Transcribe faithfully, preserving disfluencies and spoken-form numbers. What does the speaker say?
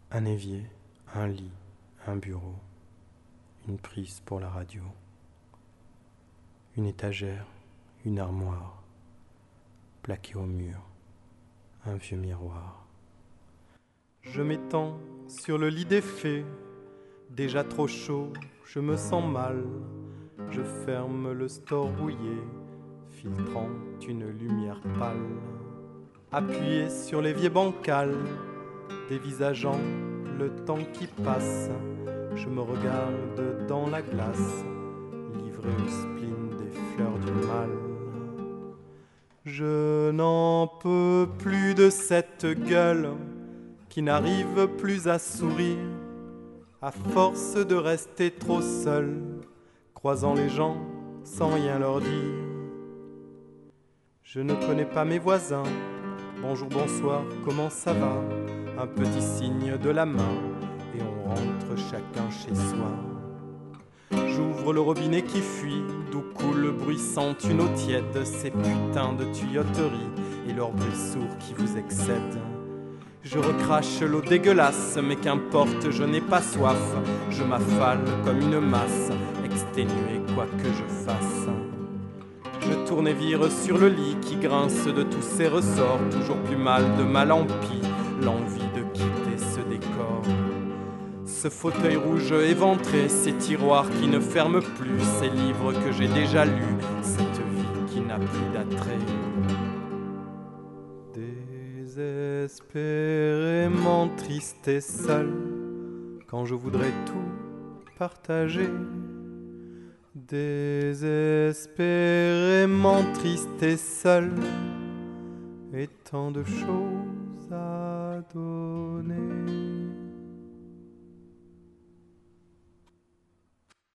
Un évier, un lit, un bureau, une prise pour la radio, une étagère, une armoire, plaquée au mur, un vieux miroir. Je m'étends sur le lit défait, déjà trop chaud, je me sens mal. Je ferme le store rouillé, filtrant une lumière pâle. Appuyé sur l'évier bancal, dévisageant le temps qui passe, je me regarde dans la glace, livré au spleen des fleurs du mal. Je n'en peux plus de cette gueule qui n'arrive plus à sourire, à force de rester trop seul, croisant les gens sans rien leur dire. Je ne connais pas mes voisins, bonjour, bonsoir, comment ça va? Un petit signe de la main et on rentre chacun chez soi. J'ouvre le robinet qui fuit, d'où coule bruissante une eau tiède, ces putains de tuyauteries et leur bruit sourd qui vous excède. Je recrache l'eau dégueulasse, mais qu'importe, je n'ai pas soif. Je m'affale comme une masse, exténuée quoi que je fasse. Je tourne et vire sur le lit qui grince de tous ses ressorts, toujours plus mal de mal en pis, l'envie de quitter ce décor. Ce fauteuil rouge éventré, ces tiroirs qui ne ferment plus, ces livres que j'ai déjà lus, cette vie qui n'a plus d'attrait. Désespérément triste et seul, quand je voudrais tout partager. Désespérément triste et seul, et tant de choses à donner.